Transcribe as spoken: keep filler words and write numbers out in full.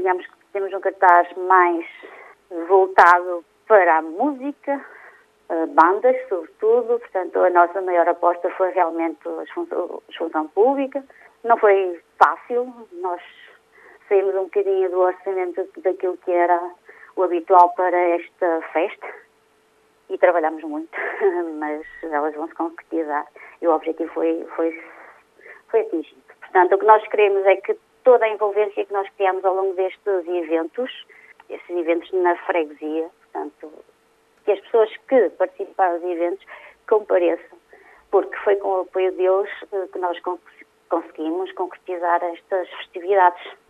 tínhamos, temos um cartaz mais voltado para a música, bandas, sobretudo. Portanto, a nossa maior aposta foi realmente a função pública. Não foi fácil, nós saímos um bocadinho do orçamento daquilo que era o habitual para esta festa e trabalhamos muito, mas elas vão se concretizar e o objetivo foi, foi, foi atingido. Portanto, o que nós queremos é que toda a envolvência que nós criamos ao longo destes eventos, estes eventos na freguesia, portanto, que as pessoas que participaram dos eventos compareçam, porque foi com o apoio deles que nós conseguimos concretizar estas festividades.